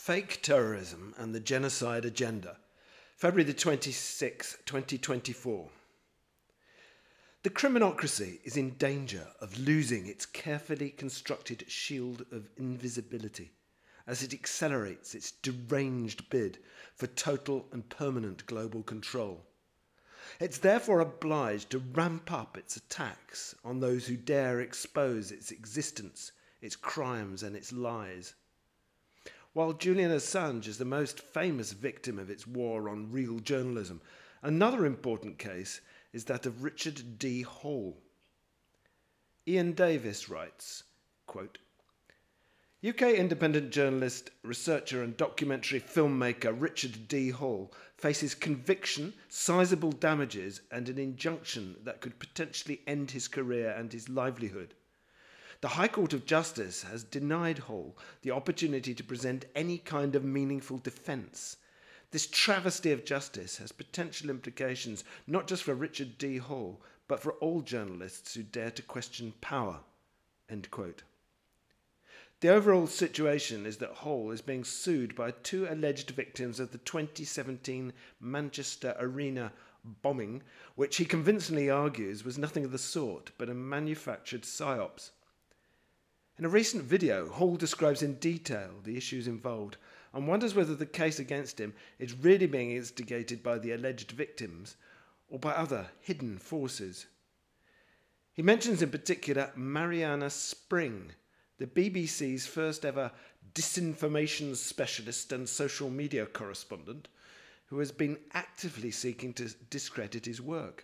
Fake Terrorism and the Genocide Agenda, February the 26th, 2024. The criminocracy is in danger of losing its carefully constructed shield of invisibility as it accelerates its deranged bid for total and permanent global control. It's therefore obliged to ramp up its attacks on those who dare expose its existence, its crimes and its lies. While Julian Assange is the most famous victim of its war on real journalism, another important case is that of Richard D. Hall. Ian Davis writes, quote, UK independent journalist, researcher and documentary filmmaker Richard D. Hall faces conviction, sizable damages and an injunction that could potentially end his career and his livelihood. The High Court of Justice has denied Hall the opportunity to present any kind of meaningful defence. This travesty of justice has potential implications not just for Richard D. Hall, but for all journalists who dare to question power. End quote. The overall situation is that Hall is being sued by two alleged victims of the 2017 Manchester Arena bombing, which he convincingly argues was nothing of the sort, but a manufactured psyops. In a recent video, Hall describes in detail the issues involved and wonders whether the case against him is really being instigated by the alleged victims or by other hidden forces. He mentions in particular Mariana Spring, the BBC's first ever disinformation specialist and social media correspondent, who has been actively seeking to discredit his work.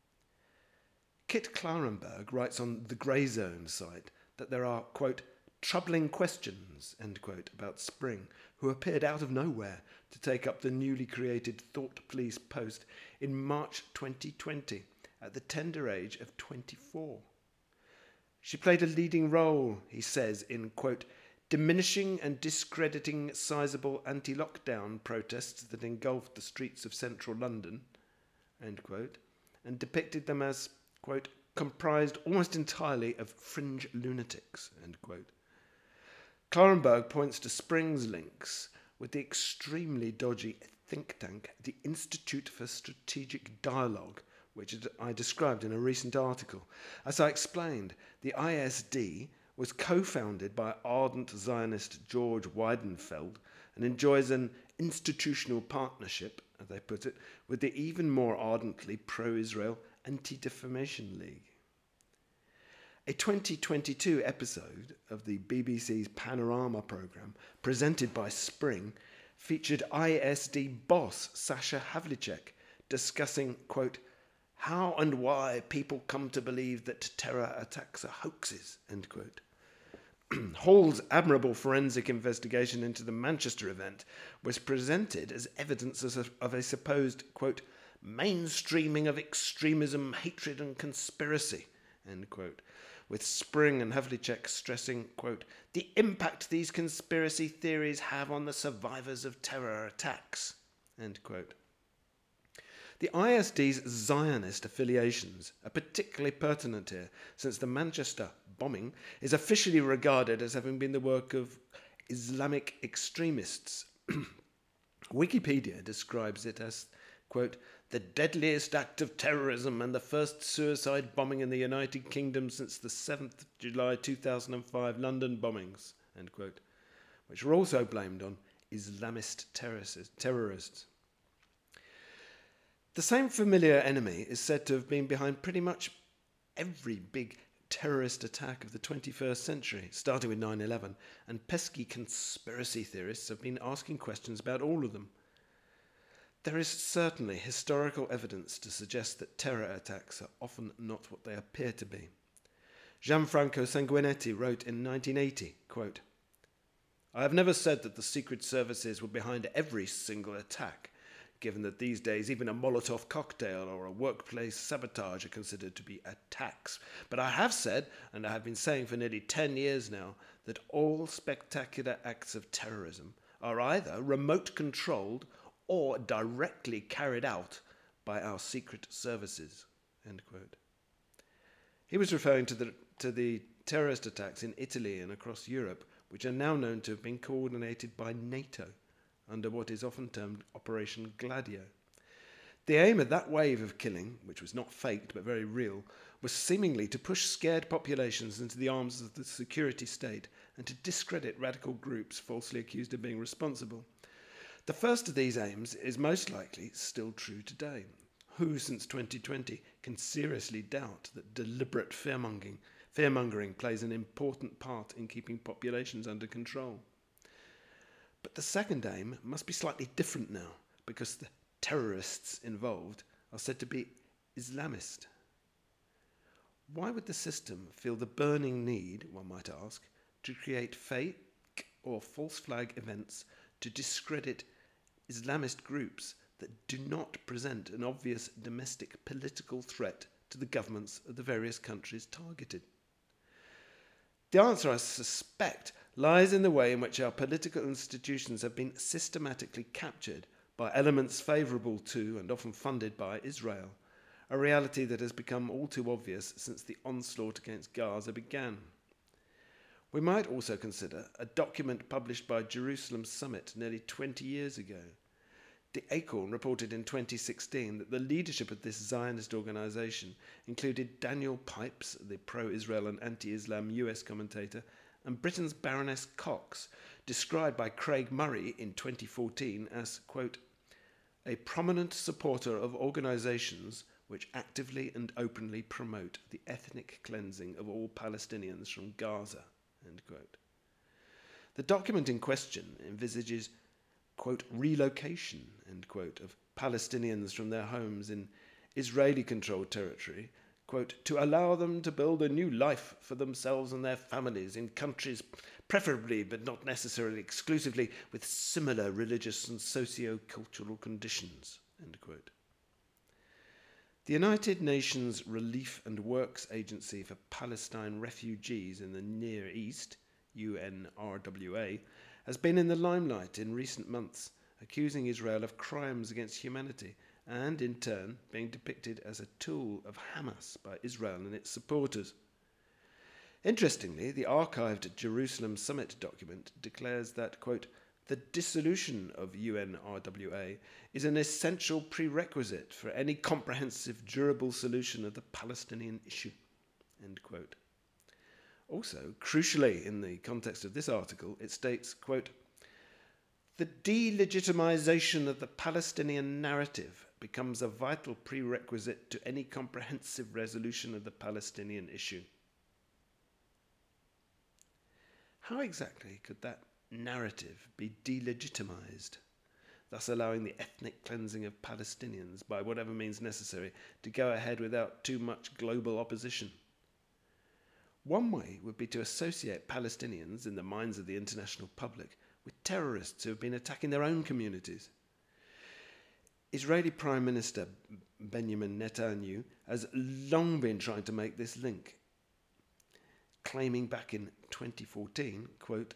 Kit Klarenberg writes on the Grey Zone site that there are, quote, troubling questions, end quote, about Spring, who appeared out of nowhere to take up the newly created Thought Police post in March 2020 at the tender age of 24. She played a leading role, he says, in, quote, diminishing and discrediting sizable anti-lockdown protests that engulfed the streets of central London, end quote, and depicted them as, quote, comprised almost entirely of fringe lunatics, end quote. Klarenberg points to Spring's links with the extremely dodgy think tank, the Institute for Strategic Dialogue, which I described in a recent article. As I explained, the ISD was co-founded by ardent Zionist George Weidenfeld and enjoys an institutional partnership, as they put it, with the even more ardently pro-Israel Anti-Defamation League. A 2022 episode of the BBC's Panorama programme, presented by Spring, featured ISD boss Sasha Havlicek discussing, quote, how and why people come to believe that terror attacks are hoaxes, end quote. Hall's admirable forensic investigation into the Manchester event was presented as evidence of a supposed, quote, mainstreaming of extremism, hatred and conspiracy, end quote, with Spring and Havlicek stressing, quote, the impact these conspiracy theories have on the survivors of terror attacks, end quote. The ISD's Zionist affiliations are particularly pertinent here, since the Manchester bombing is officially regarded as having been the work of Islamic extremists. Wikipedia describes it as, quote, the deadliest act of terrorism and the first suicide bombing in the United Kingdom since the 7th of July 2005 London bombings, end quote, which were also blamed on Islamist terrorists. The same familiar enemy is said to have been behind pretty much every big terrorist attack of the 21st century, starting with 9/11, and pesky conspiracy theorists have been asking questions about all of them. There is certainly historical evidence to suggest that terror attacks are often not what they appear to be. Gianfranco Sanguinetti wrote in 1980, quote, I have never said that the secret services were behind every single attack, given that these days even a Molotov cocktail or a workplace sabotage are considered to be attacks. But I have said, and I have been saying for nearly 10 years now, that all spectacular acts of terrorism are either remote-controlled or directly carried out by our secret services, end quote. He was referring to the terrorist attacks in Italy and across Europe, which are now known to have been coordinated by NATO under what is often termed Operation Gladio. The aim of that wave of killing, which was not faked but very real, was seemingly to push scared populations into the arms of the security state and to discredit radical groups falsely accused of being responsible. The first of these aims is most likely still true today. Who, since 2020, can seriously doubt that deliberate fearmongering plays an important part in keeping populations under control? But the second aim must be slightly different now, because the terrorists involved are said to be Islamist. Why would the system feel the burning need, one might ask, to create fake or false flag events to discredit Islamist groups that do not present an obvious domestic political threat to the governments of the various countries targeted? The answer, I suspect, lies in the way in which our political institutions have been systematically captured by elements favourable to and often funded by Israel, a reality that has become all too obvious since the onslaught against Gaza began. We might also consider a document published by Jerusalem Summit nearly 20 years ago. The Acorn reported in 2016 that the leadership of this Zionist organisation included Daniel Pipes, the pro-Israel and anti-Islam US commentator, and Britain's Baroness Cox, described by Craig Murray in 2014 as, quote, a prominent supporter of organisations which actively and openly promote the ethnic cleansing of all Palestinians from Gaza, end quote. The document in question envisages, quote, relocation, end quote, of Palestinians from their homes in Israeli-controlled territory, quote, to allow them to build a new life for themselves and their families in countries preferably but not necessarily exclusively with similar religious and socio-cultural conditions, end quote. The United Nations Relief and Works Agency for Palestine Refugees in the Near East, UNRWA, has been in the limelight in recent months, accusing Israel of crimes against humanity and, in turn, being depicted as a tool of Hamas by Israel and its supporters. Interestingly, the archived Jerusalem Summit document declares that, quote, the dissolution of UNRWA is an essential prerequisite for any comprehensive, durable solution of the Palestinian issue, end quote. Also, crucially in the context of this article, it states, quote, the delegitimization of the Palestinian narrative becomes a vital prerequisite to any comprehensive resolution of the Palestinian issue. How exactly could that narrative be delegitimized, thus allowing the ethnic cleansing of Palestinians by whatever means necessary to go ahead without too much global opposition? One way would be to associate Palestinians in the minds of the international public with terrorists who have been attacking their own communities. Israeli Prime Minister Benjamin Netanyahu has long been trying to make this link, claiming back in 2014, quote,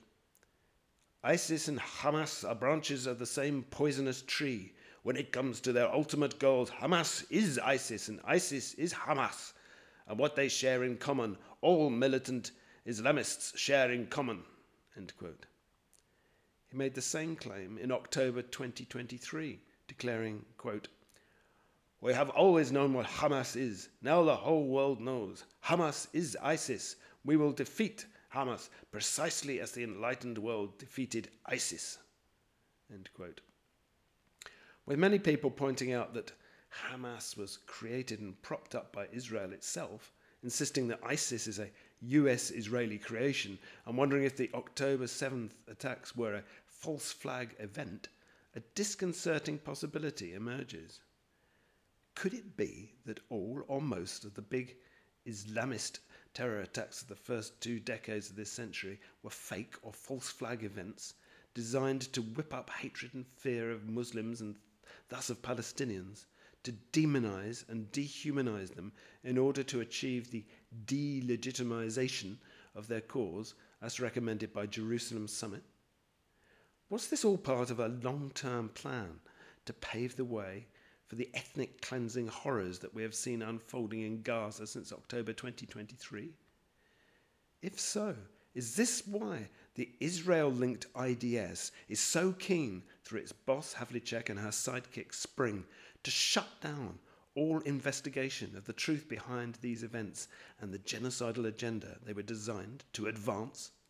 ISIS and Hamas are branches of the same poisonous tree. When it comes to their ultimate goals, Hamas is ISIS and ISIS is Hamas. And what they share in common, all militant Islamists share in common, end quote. He made the same claim in October 2023, declaring, quote, we have always known what Hamas is. Now the whole world knows. Hamas is ISIS. We will defeat Hamas precisely as the enlightened world defeated ISIS, end quote. With many people pointing out that Hamas was created and propped up by Israel itself, insisting that ISIS is a US-Israeli creation, and wondering if the October 7th attacks were a false flag event, a disconcerting possibility emerges. Could it be that all or most of the big Islamist terror attacks of the first 2 decades of this century were fake or false flag events designed to whip up hatred and fear of Muslims and thus of Palestinians, to demonize and dehumanize them in order to achieve the delegitimization of their cause as recommended by Jerusalem Summit? Was this all part of a long-term plan to pave the way for the ethnic cleansing horrors that we have seen unfolding in Gaza since October 2023? If so, Is this why the Israel-linked IDS is so keen, through its boss Havlicek and her sidekick Spring, to shut down all investigation of the truth behind these events and the genocidal agenda they were designed to advance?